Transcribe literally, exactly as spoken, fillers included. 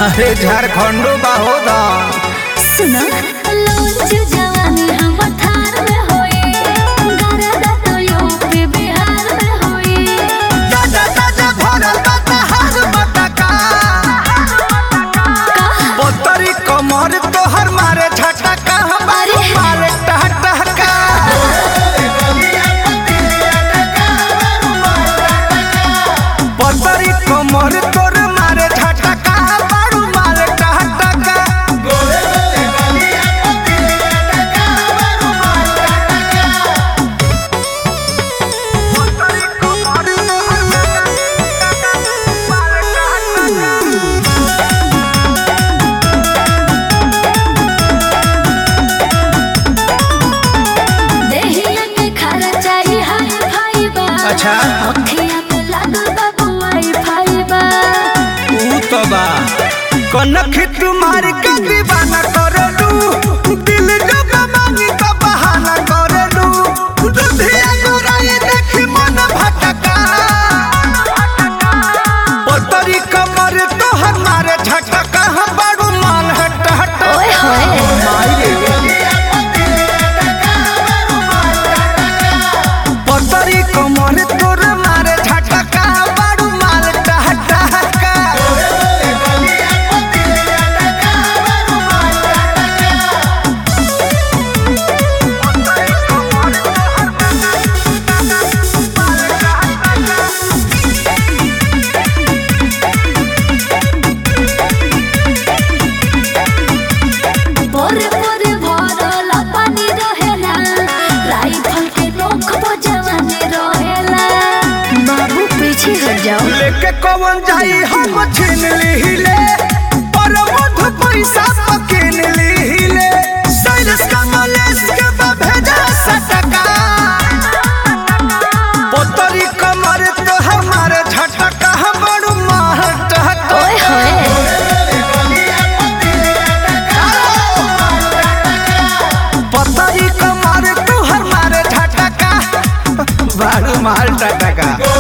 अरे झारखंडो बाहोदा सुनो लोच जवानी हम थार में होई गरदा तो यूपी बिहार में होई दादा दादा भरल बाता हार मटका पोतरी कमर तोहर मारे झटका हमारे मारे टहटका पोतरी कमर तोर मारे झटका बारू मारे टहटका पोतरी कमर तोहर मारे देहिया के खरा चाही हाय भाई बा अच्छा अखिया पे लागल बा बुआई भाई बा ऊ तो बा कनख तुम्हार के दीवाना करलू दिल जब मांगी तो बहाना करलू दुधिया गोराई देखी मन भटका पोतरी कमर तोहर मारे झटका बड़ू मान हट हट ओए होए माई रे पोतरी कमर तोर मारे झटका बड़ू माल टहटका पोरे पोरे भरल पानी रहेला राइफल के नोक पर जवानी रहेला बाबू पीछे हट जाओ लेके कौन जाई हम छीन लीले पर मध पैसा पकीन लीले साइरस कमलेश के भेजा सटका पोतरी कमर तो हमारे झटका बड़ू मार टहका ओए होए पोतरी कमर तो हमारे झटका बड़ू मार टटका